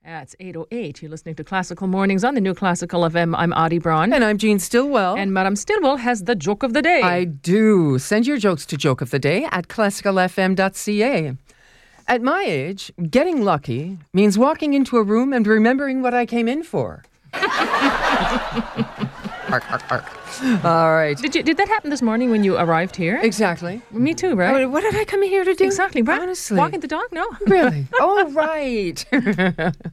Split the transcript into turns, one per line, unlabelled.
It's 8:08. You're listening to Classical Mornings on the New Classical FM. I'm Audie Braun.
And I'm Jean Stillwell.
And Madame Stillwell has the joke of the day.
I do. Send your jokes to Joke of the Day at classicalfm.ca. At my age, getting lucky means walking into a room and remembering what I came in for. Ark, ark, ark. All right.
Did that happen this morning when you arrived here?
Exactly.
Me too, right?
What did I come here to do?
Exactly, right?
Honestly.
Walking the dog? No.
Really? Oh, right.